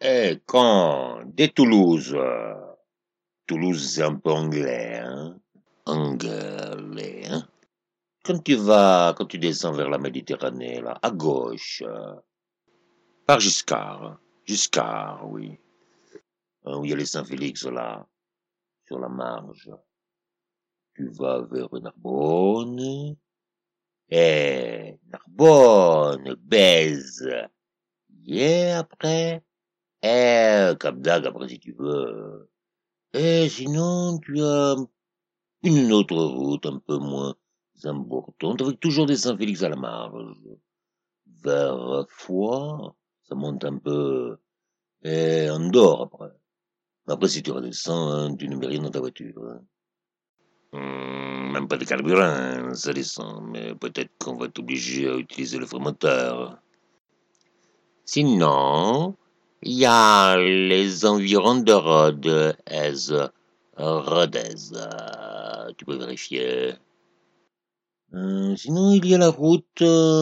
Quand dès Toulouse, Toulouse c'est un peu anglais, hein? Anglais, hein? Quand tu descends vers la Méditerranée, là, à gauche, par Giscard, oui, où il y a les Saint-Félix, là, sur la marge. Tu vas vers Narbonne, Narbonne, Bèze, et après, Cap d'Agde, après, si tu veux. Et sinon, tu as une autre route un peu moins importante, avec toujours des Saint-Félix à la marge. Vers Foix, ça monte un peu, et Andorre après. Après, si tu redescends, hein, tu ne mets rien dans ta voiture. Hein. Même pas de carburant, hein, ça descend, mais peut-être qu'on va t'obliger à utiliser le moteur. Sinon, il y a les environs de Rhodes, Rodez, tu peux vérifier. Sinon, il y a la route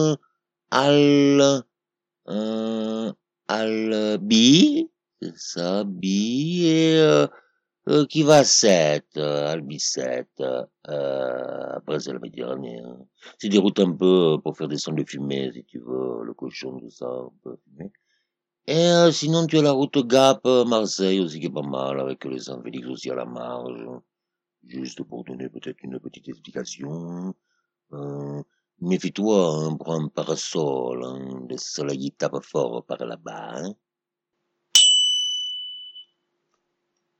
Al, euh, Albi, c'est ça, Bi, et qui va à 7, Albi 7. Après, c'est la Méditerranée. Hein. C'est des routes un peu pour faire des sons de fumée, si tu veux, le cochon, tout ça, un peu fumé. Et sinon, tu as la route Gap, Marseille aussi, qui est pas mal, avec les Saint-Félix aussi à la marge. Juste pour donner peut-être une petite explication. Euh, Méfie-toi, hein, prends un parasol, hein, le soleil il tape fort par là-bas. Hein.